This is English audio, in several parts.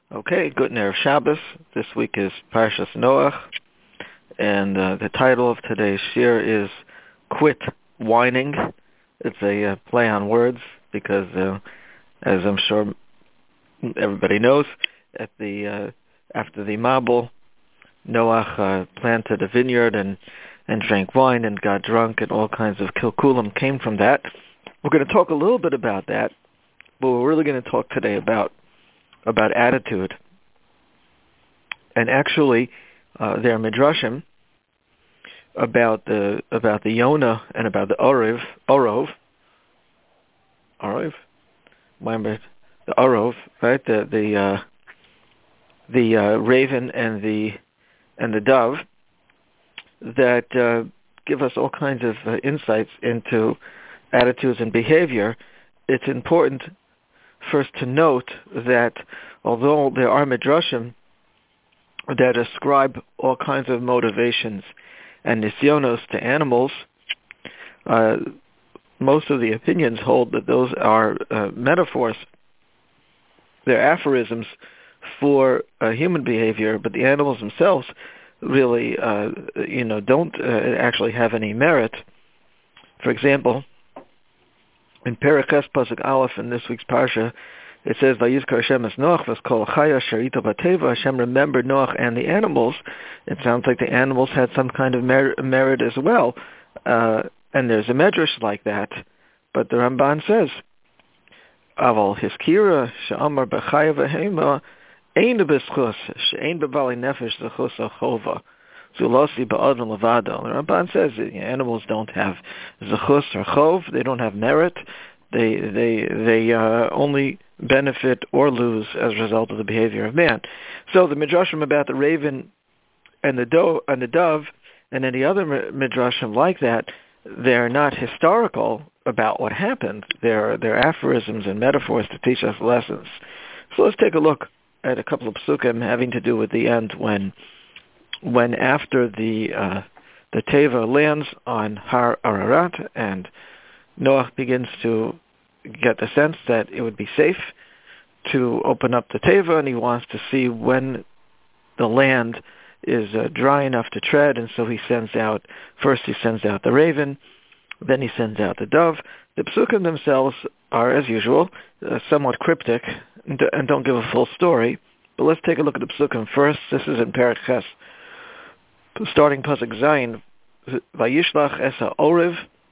Okay, good Erev Shabbos. This week is Parshas Noach, and the title of today's shir is "Quit Whining." It's a play on words because, as I'm sure everybody knows, after the Mabul, Noach planted a vineyard and drank wine and got drunk, and all kinds of kilkulim came from that. We're going to talk a little bit about that, but we're really going to talk today about attitude. And actually, there are midrashim about the Yonah and about the Orov. Remember the Orov, right? The raven and the dove that give us all kinds of insights into attitudes and behavior. It's important first to note that although there are midrashim that ascribe all kinds of motivations and nisyonos to animals, most of the opinions hold that those are metaphors. They're aphorisms for human behavior, but the animals themselves really, don't actually have any merit. For example, in Perek Pasuk Aleph in this week's parsha, it says, "Vayizkar Hashem es Noach v'skol chaya sherito b'teva." Hashem remembered Noach and the animals. It sounds like the animals had some kind of merit as well, and there's a medrash like that. But the Ramban says, "Aval hiskira she'amar b'chaya v'hema ein b'schus she'ein b'bali nefesh zechus achova." The Ramban says that animals don't have zechus or chov; they don't have merit. They only benefit or lose as a result of the behavior of man. So the midrashim about the raven and the dove and any other midrashim like that, they're not historical about what happened. They're aphorisms and metaphors to teach us lessons. So let's take a look at a couple of psukim having to do with the end when after the Teva lands on Har Ararat and Noach begins to get the sense that it would be safe to open up the Teva, and he wants to see when the land is dry enough to tread, and so he sends out the raven, then he sends out the dove. The psukim themselves are, as usual, somewhat cryptic and don't give a full story, but let's take a look at the psukim first. This is in Perek Ches, starting Pasuk Zayin, Vayishlach es ha'orev.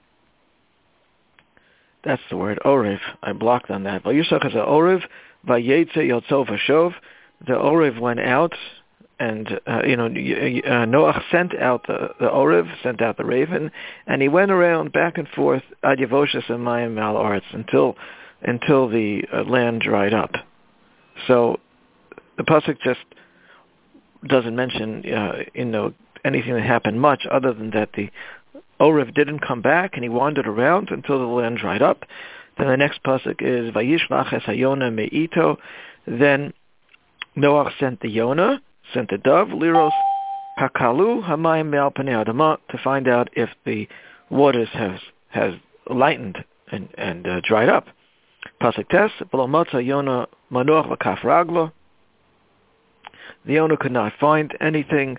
That's the word, orev. I blocked on that. Vayishlach es ha'orev, vayetze yotzo v'shov. The orev went out, and Noach sent out the orev, sent out the raven, and he went around back and forth ad yavoshes amayim al aretz until the land dried up. So the pasuk just doesn't mention anything that happened much other than that the Orev didn't come back and he wandered around until the land dried up. Then the next pasuk is Vayishlach es hayona me'ito. Then Noach sent the Yonah, sent the dove, liros hakalu hamayim me'al panei adama, to find out if the waters has lightened and dried up. Pasuk tes v'lo matza Yonah manoach v'kaf raglo. The Yonah could not find anything.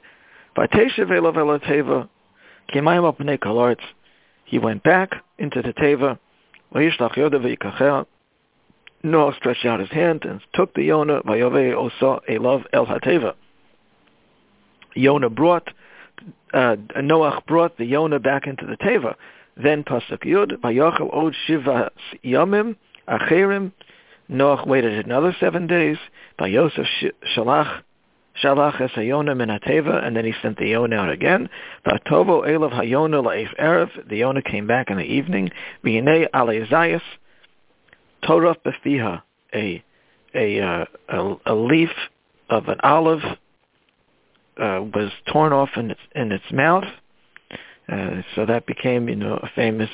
He went back into the Teva. Noach stretched out his hand and took the Yonah. Noach brought the Yonah back into the Teva. Then Pasuk Yud, Vayachal od shiva yamim acherim. Noach waited another 7 days. Vayosef Shalach es hayona min hateva, and then he sent the Yonah out again. V'atovo elav hayona la'if erev. The Yonah came back in the evening. V'yinei alei zayas toraf befiha, a leaf of an olive was torn off in its mouth. So that became a famous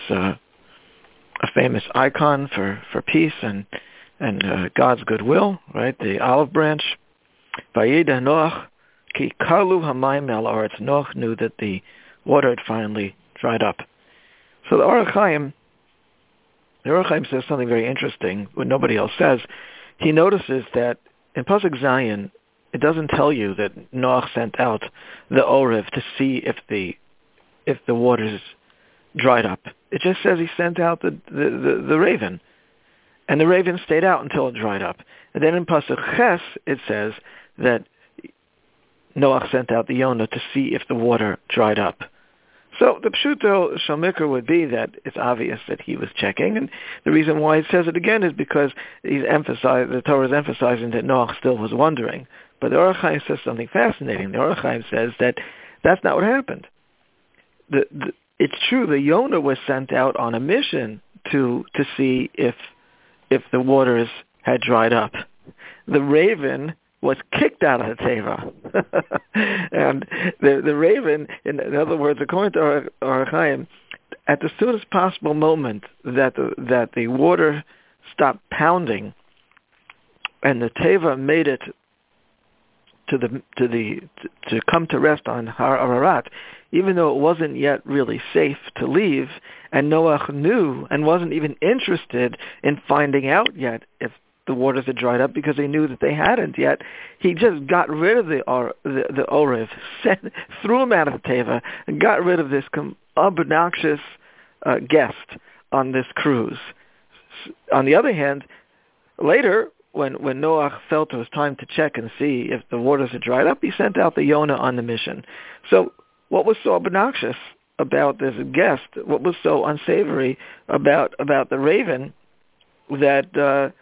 icon for peace and God's goodwill, right? The olive branch. Vayeda Noach ki kalu hamayim al aretz. Noach knew that the water had finally dried up. So the Orach Chaim says something very interesting, what nobody else says. He notices that in Pasuk Zayin, it doesn't tell you that Noach sent out the Orev to see if the waters dried up. It just says he sent out the raven, and the raven stayed out until it dried up. And then in Pasuk Ches, it says that Noach sent out the Yonah to see if the water dried up. So the Pshuto Shalmikra would be that it's obvious that he was checking, and the reason why it says it again is because the Torah is emphasizing that Noach still was wondering. But the Orach Chaim says something fascinating. The Orach Chaim says that that's not what happened. It's true, the Yonah was sent out on a mission to see if the waters had dried up. The raven was kicked out of the Teva. And the raven, in other words, according to Orach Chaim, at the soonest possible moment that the water stopped pounding and the Teva made it to come to rest on Har Ararat, even though it wasn't yet really safe to leave, and Noach knew and wasn't even interested in finding out yet if the waters had dried up, because he knew that they hadn't yet. He just got rid of the Orev, threw him out of the Teva, and got rid of this obnoxious guest on this cruise. On the other hand, later, when Noach felt it was time to check and see if the waters had dried up, he sent out the Yonah on the mission. So what was so obnoxious about this guest? What was so unsavory about the raven that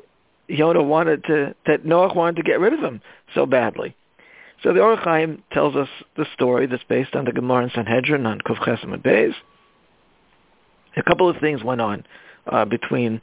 that Noach wanted to get rid of him so badly? So the Orach Chaim tells us the story that's based on the Gemara in Sanhedrin on Kuf Ches Amud Beis. A couple of things went on between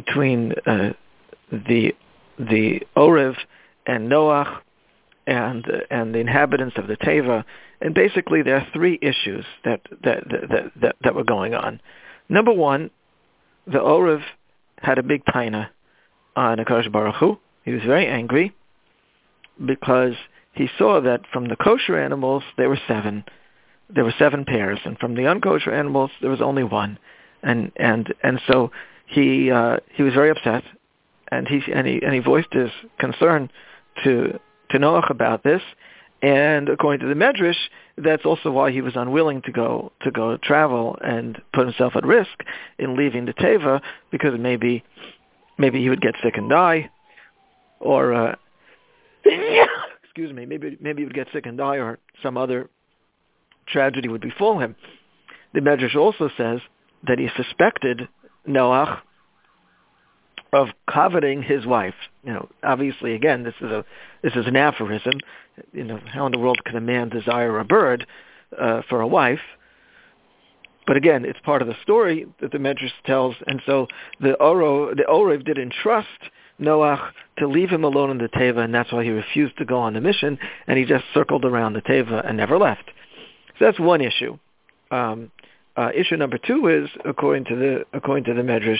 the Orev and Noach and the inhabitants of the Teva, and basically there are three issues that were going on. Number one, the Orev had a big taina on HaKadosh Baruch Hu. He was very angry because he saw that from the kosher animals there were seven pairs, and from the unkosher animals there was only one, and so he was very upset. And he voiced his concern to Noach about this, and according to the Medrash, that's also why he was unwilling to go travel and put himself at risk in leaving the Teva, because maybe he would get sick and die, or excuse me, maybe he would get sick and die, or some other tragedy would befall him. The Medrash also says that he suspected Noach of coveting his wife. Obviously, again, this is an aphorism. How in the world can a man desire a bird for a wife? But again, it's part of the story that the Medrash tells, and so the Orev didn't trust Noach to leave him alone in the Teva, and that's why he refused to go on the mission, and he just circled around the Teva and never left. So that's one issue. Issue number two is, according to the Medrash,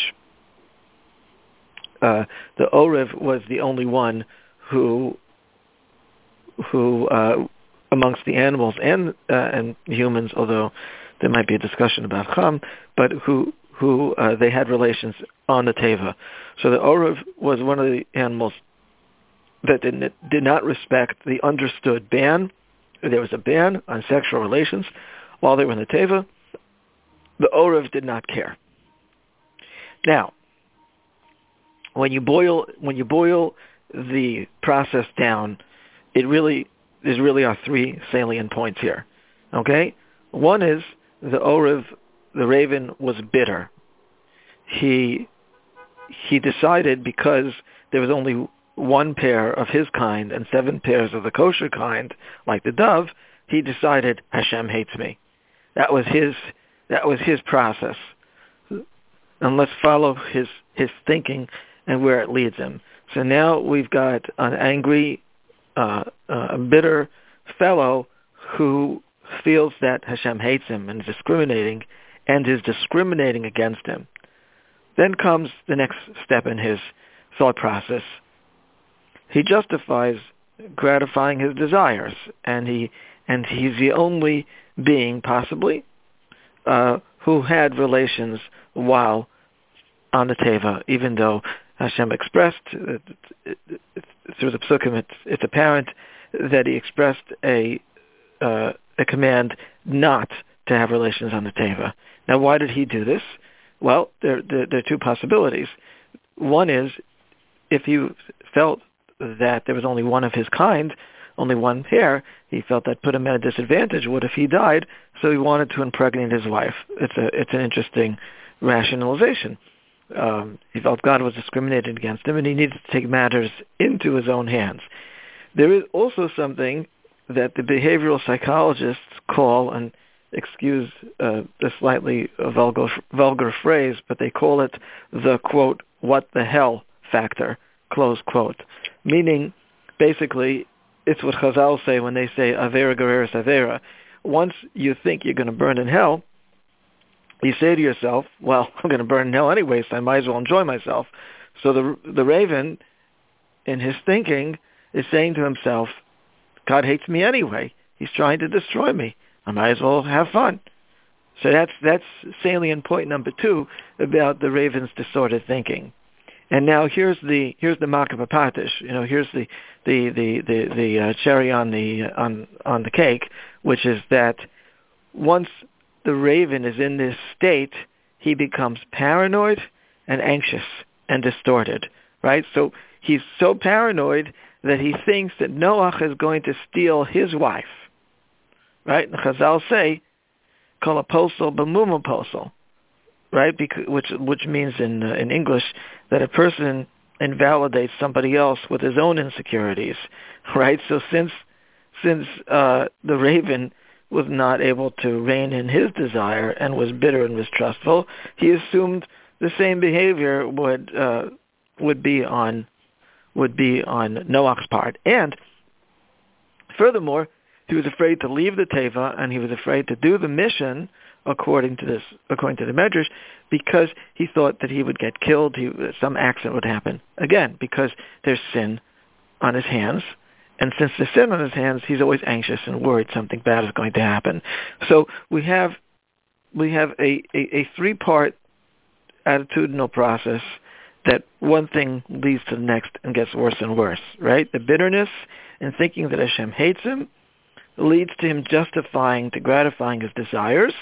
the Orev was the only one who amongst the animals and humans, although there might be a discussion about Cham, but who they had relations on the Teva. So the Orev was one of the animals that did not respect the understood ban. There was a ban on sexual relations while they were in the Teva. The Orev did not care. Now, when you boil the process down, there really are three salient points here. Okay? One is the Orev, the raven, was bitter. He decided, because there was only one pair of his kind and seven pairs of the kosher kind, like the dove, he decided Hashem hates me. That was his process. And let's follow his thinking and where it leads him. So now we've got an angry, a bitter fellow who feels that Hashem hates him and is discriminating against him. Then comes the next step in his thought process. He justifies gratifying his desires, and he's the only being, possibly, who had relations while on the Teva, even though Hashem expressed through the psukim, it's apparent that he expressed a command not to have relations on the teva. Now, why did he do this? Well, there are two possibilities. One is, if he felt that there was only one of his kind, only one pair, he felt that put him at a disadvantage. What if he died? So he wanted to impregnate his wife. It's an interesting rationalization. He felt God was discriminating against him, and he needed to take matters into his own hands. There is also something that the behavioral psychologists call, and excuse the slightly vulgar phrase, but they call it the, quote, what the hell factor, close quote. Meaning, basically, it's what Chazal say when they say avera gereris avera. Once you think you're going to burn in hell, you say to yourself, well, I'm going to burn in hell anyway, so I might as well enjoy myself. So the raven, in his thinking, is saying to himself, God hates me anyway. He's trying to destroy me. I might as well have fun. So that's salient point number 2 about the raven's distorted thinking. And now here's the makah b'patish. Here's the cherry on the cake, which is that once the raven is in this state, he becomes paranoid and anxious and distorted, right? So he's so paranoid that he thinks that Noach is going to steal his wife, right? And Chazal say, "Kol aposel b'mum aposel," right? Which means in English that a person invalidates somebody else with his own insecurities, right? So since the raven was not able to rein in his desire and was bitter and mistrustful, he assumed the same behavior would be on Noach's part. And furthermore, he was afraid to leave the teva, and he was afraid to do the mission according to the Medrash, because he thought that he would get killed, some accident would happen. Again, because there's sin on his hands, and since there's sin on his hands, he's always anxious and worried something bad is going to happen. So we have a 3-part attitudinal process that one thing leads to the next and gets worse and worse, right? The bitterness and thinking that Hashem hates him leads to him justifying to gratifying his desires,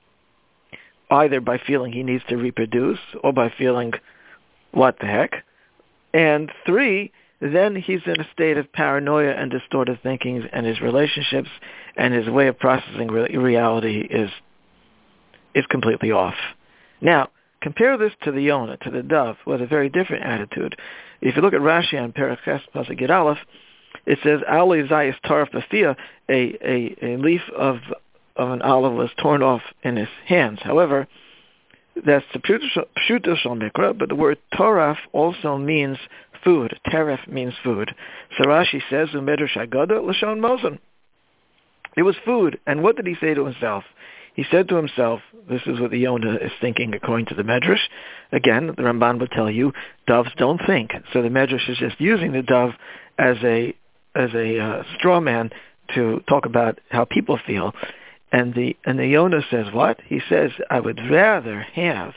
either by feeling he needs to reproduce or by feeling, what the heck? And 3, then he's in a state of paranoia and distorted thinking, and his relationships and his way of processing reality is completely off. Now, compare this to the Yonah, to the dove, with a very different attitude. If you look at Rashi on Perek Ches Pasuk Yud Aleph, it says, "Ali Zayis Taraf B'Fiyah," a leaf of an olive was torn off in his hands. However, that's the Pshuto Shel Mikra, but the word Taraf also means food. Teref means food. So Rashi says, "Umedrash Agada L'shon Mosen." It was food. And what did he say to himself? He said to himself, this is what the Yonah is thinking according to the Medrash. Again, the Ramban would tell you, doves don't think. So the Medrash is just using the dove as a straw man to talk about how people feel. And the Yonah says what? He says, I would rather have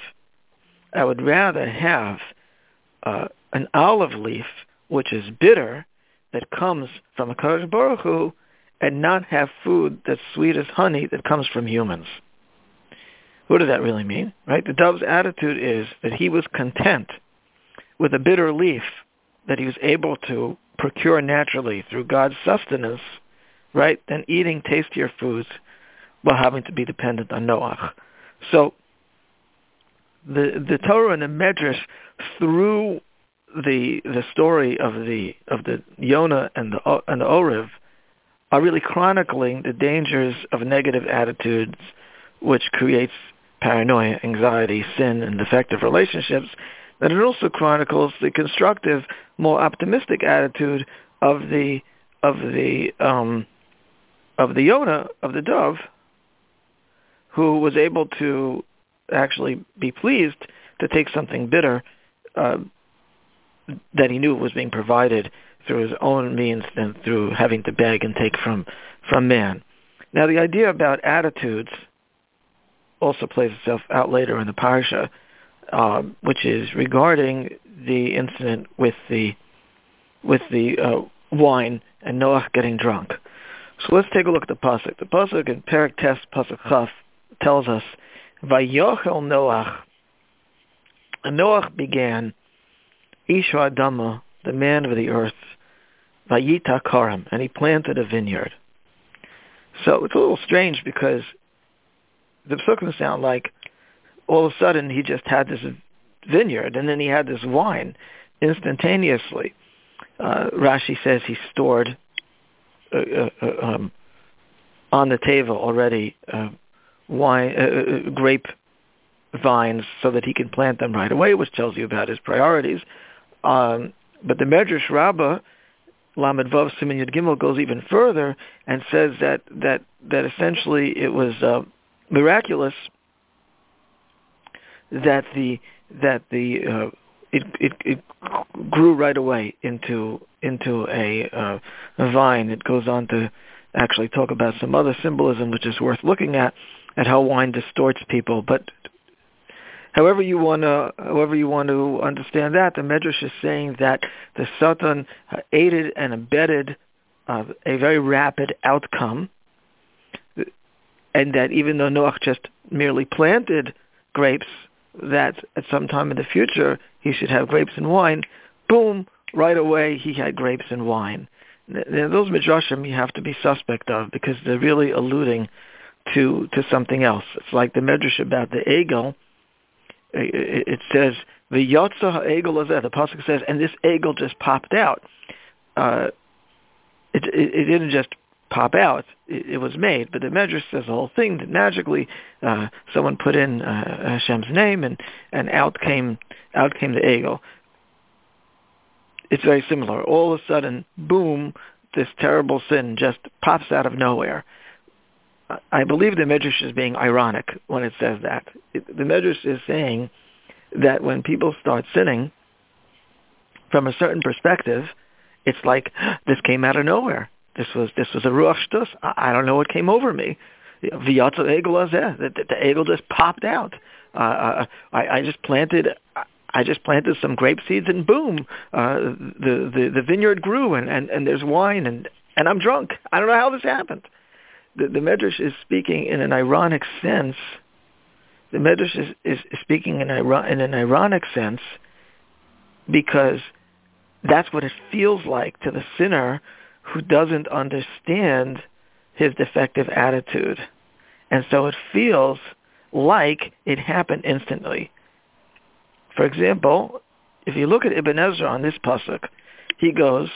an olive leaf which is bitter that comes from a Kadosh Baruch Hu, and not have food that's sweet as honey that comes from humans. What does that really mean? Right? The dove's attitude is that he was content with a bitter leaf that he was able to procure naturally through God's sustenance, right, than eating tastier foods while having to be dependent on Noach. So the Torah and the Medrash, through the story of the Yonah and the Oriv, are really chronicling the dangers of negative attitudes, which creates paranoia, anxiety, sin, and defective relationships. But it also chronicles the constructive, more optimistic attitude of the Yonah, of the dove, who was able to actually be pleased to take something bitter that he knew was being provided through his own means than through having to beg and take from man. Now, the idea about attitudes also plays itself out later in the parsha, which is regarding the incident with the wine and Noach getting drunk. So let's take a look at the pasuk. The pasuk in Perek Tes pasuk Chaf tells us, "Vayochel Noach." And Noach began, Ish Adama, the man of the earth, Vayita Karam, and he planted a vineyard. So it's a little strange because the psukim sound like all of a sudden he just had this vineyard and then he had this wine instantaneously. Rashi says he stored on the table already grape vines so that he can plant them right away, which tells you about his priorities. But the Medrash Rabbah, Lamed Vav Siman Yud Gimel, goes even further and says that essentially it was miraculous that it grew right away into a vine. It goes on to actually talk about some other symbolism which is worth looking at how wine distorts people. But however you want to understand that, the Medrash is saying that the Satan aided and abetted a very rapid outcome, and that even though Noach just merely planted grapes, that at some time in the future he should have grapes and wine, boom, right away he had grapes and wine. Now, those midrashim you have to be suspect of because they're really alluding to something else. It's like the medrash about the egel. It says, "V'yotza ha'egel azeh." The pasuk says, and this egel just popped out. It didn't just pop out; it was made. But the medrash says the whole thing that magically someone put in Hashem's name, and out came the egel. It's very similar. All of a sudden, boom! This terrible sin just pops out of nowhere. I believe the Medrash is being ironic when it says that. The Medrash is saying that when people start sinning, from a certain perspective, it's like, this came out of nowhere. This was a ruach shtus. I don't know what came over me. V'yatza egel hazeh. The egel just popped out. I just planted some grape seeds, and boom, the vineyard grew, and there's wine, and I'm drunk. I don't know how this happened. The Medrash is speaking in an ironic sense. The Medrash is speaking in an ironic sense because that's what it feels like to the sinner who doesn't understand his defective attitude. And so it feels like it happened instantly. For example, if you look at Ibn Ezra on this pasuk, he goes,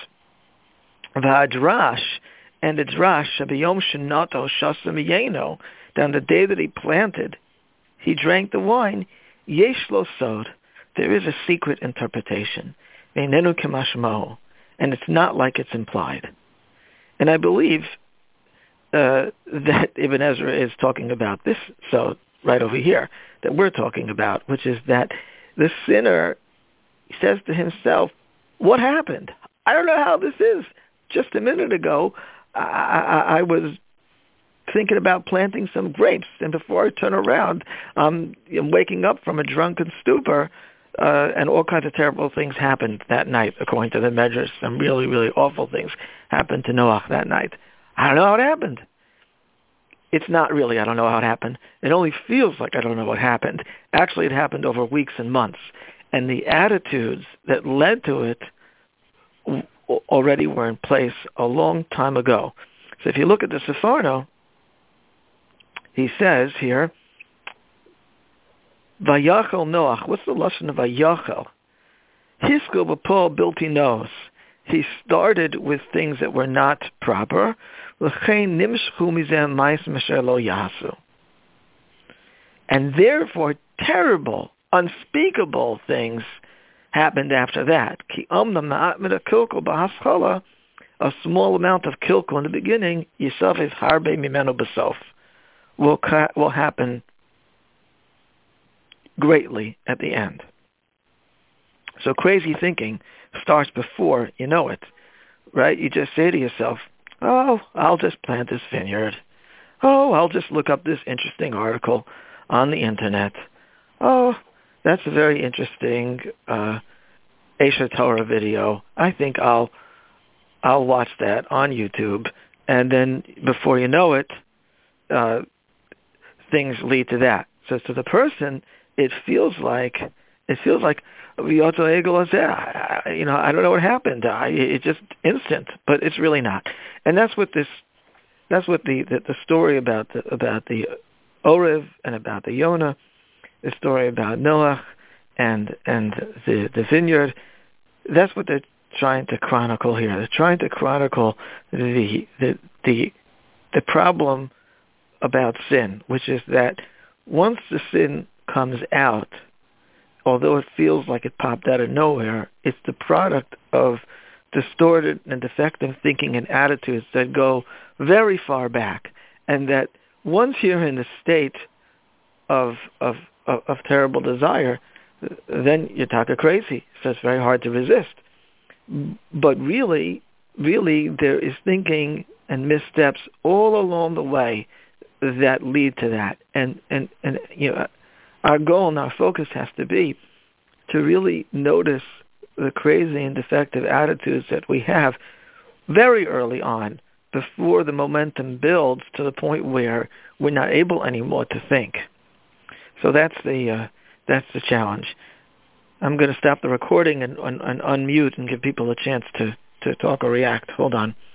V'hadrash, and the drash, Shabiyom Shinato Shasa Miyeno, on the day that he planted, he drank the wine, Yesh Lo Sod, there is a secret interpretation, Veinenu Kemashmo, and it's not like it's implied. And I believe that Ibn Ezra is talking about this, so right over here, that we're talking about, which is that the sinner says to himself, what happened? I don't know how this is. Just a minute ago, I was thinking about planting some grapes, and before I turn around, I'm waking up from a drunken stupor, and all kinds of terrible things happened that night, according to the Medrash. Some really, really awful things happened to Noach that night. I don't know how it happened. It's not really, I don't know how it happened. It only feels like I don't know what happened. Actually, it happened over weeks and months. And the attitudes that led to it already were in place a long time ago. So if you look at the Sefarno, he says here, Vayachel Noach. What's the lesson of Vayachel? Hiskil b'pol bilti nos. He started with things that were not proper. L'chein nimshchu mizem ma'is mesher lo yasu. And therefore, terrible, unspeakable things happened after that. Ki omnam ma'at min kilkul b'haschala, a small amount of kilkul in the beginning, yisafis harbe mimenu b'sof, will happen greatly at the end. So crazy thinking starts before you know it, right? You just say to yourself, oh, I'll just plant this vineyard. Oh, I'll just look up this interesting article on the internet. Oh, that's a very interesting Esher Torah video. I think I'll I'll watch that on YouTube, and then before you know it, things lead to that. So to the person, it feels like I don't know what happened. It's just instant, but it's really not. And that's what the story about the Orev and about the Yonah, the story about Noah and the vineyard. That's what they're trying to chronicle here. They're trying to chronicle the problem about sin, which is that once the sin comes out, although it feels like it popped out of nowhere, it's the product of distorted and defective thinking and attitudes that go very far back, and that once you're in the state of terrible desire, then you're taka crazy. So it's very hard to resist. But really, there is thinking and missteps all along the way that lead to that. And our goal and our focus has to be to really notice the crazy and defective attitudes that we have very early on, before the momentum builds to the point where we're not able anymore to think. So that's the challenge. I'm going to stop the recording and unmute and give people a chance to talk or react. Hold on.